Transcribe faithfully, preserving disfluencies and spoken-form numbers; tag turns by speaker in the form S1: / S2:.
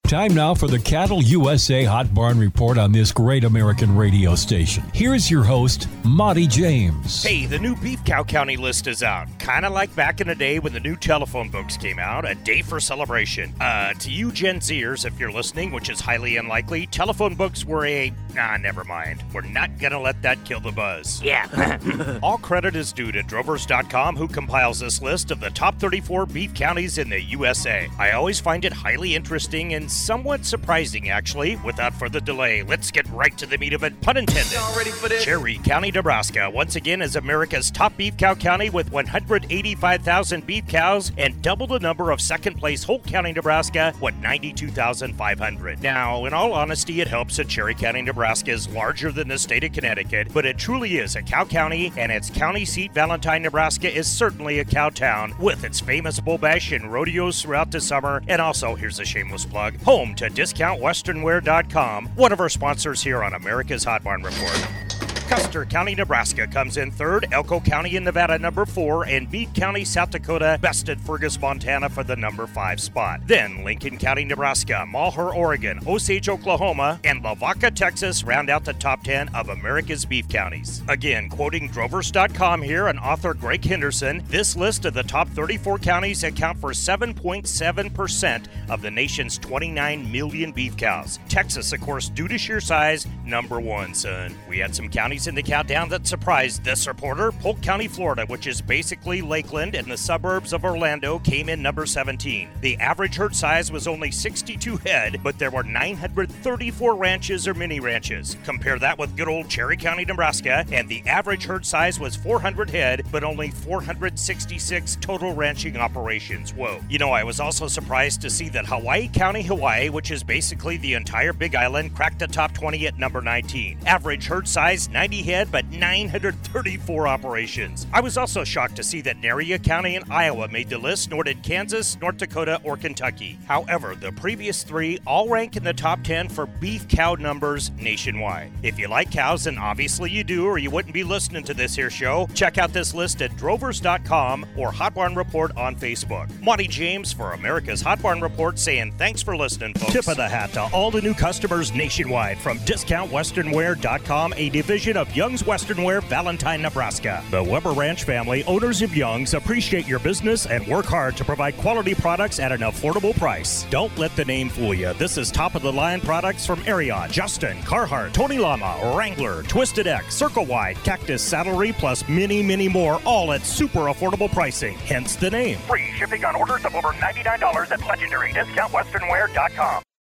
S1: Time now for the Cattle U S A Hot Barn Report on this great American radio station. Here's your host, Monty James.
S2: Hey, the new beef cow county list is out. Kind of like back in the day when the new telephone books came out, a day for celebration. Uh, to you Gen Zers, if you're listening, which is highly unlikely, telephone books were a, nah, never mind. We're not gonna let that kill the buzz.
S3: Yeah.
S2: All credit is due to Drovers dot com, who compiles this list of the top thirty-four beef counties in the U S A. I always find it highly interesting and somewhat surprising, actually. Without further delay, let's get right to the meat of it, pun intended.
S3: Y'all ready for this?
S2: Cherry County, Nebraska, once again is America's top beef cow county with one hundred eighty-five thousand beef cows and double the number of second place Holt County, Nebraska, with ninety-two thousand five hundred. Now, in all honesty, it helps that Cherry County, Nebraska is larger than the state of Connecticut, but it truly is a cow county, and its county seat, Valentine, Nebraska, is certainly a cow town with its famous bull bash and rodeos throughout the summer, and also, here's a shameless plug, home to discount western wear dot com, one of our sponsors here on America's Hot Barn Report. Custer County, Nebraska comes in third, Elko County in Nevada number four, and Meade County, South Dakota bested Fergus, Montana for the number five spot. Then Lincoln County, Nebraska, Malheur, Oregon, Osage, Oklahoma, and Lavaca, Texas round out the top ten of America's beef counties. Again, quoting Drovers dot com here and author Greg Henderson, this list of the top thirty-four counties account for seven point seven percent of the nation's twenty-nine million beef cows. Texas, of course, due to sheer size, number one, son. We had some counties in the countdown that surprised this reporter. Polk County, Florida, which is basically Lakeland and the suburbs of Orlando, came in number seventeen. The average herd size was only sixty-two head, but there were nine hundred thirty-four ranches or mini ranches. Compare that with good old Cherry County, Nebraska, and the average herd size was four hundred head, but only four hundred sixty-six total ranching operations. Whoa. You know, I was also surprised to see that Hawaii County, Hawaii, which is basically the entire Big Island, cracked the top twenty at number nineteen. Average herd size, ninety head, but nine hundred thirty-four operations. I was also shocked to see that Naria County in Iowa made the list, nor did Kansas, North Dakota, or Kentucky. However, the previous three all rank in the top ten for beef cow numbers nationwide. If you like cows, and obviously you do, or you wouldn't be listening to this here show, check out this list at Drovers dot com or Hot Barn Report on Facebook. Monty James for America's Hot Barn Report saying thanks for listening, folks. Tip of the hat to all the new customers nationwide from discount western wear dot com, a division of Young's Western Wear, Valentine, Nebraska. The Weber Ranch family, owners of Young's, appreciate your business and work hard to provide quality products at an affordable price. Don't let the name fool you. This is top-of-the-line products from Ariat, Justin, Carhartt, Tony Lama, Wrangler, Twisted X, Circle Wide, Cactus, Saddlery, plus many, many more, all at super affordable pricing. Hence the name.
S4: Free shipping on orders of over ninety-nine dollars at legendary discount western wear dot com.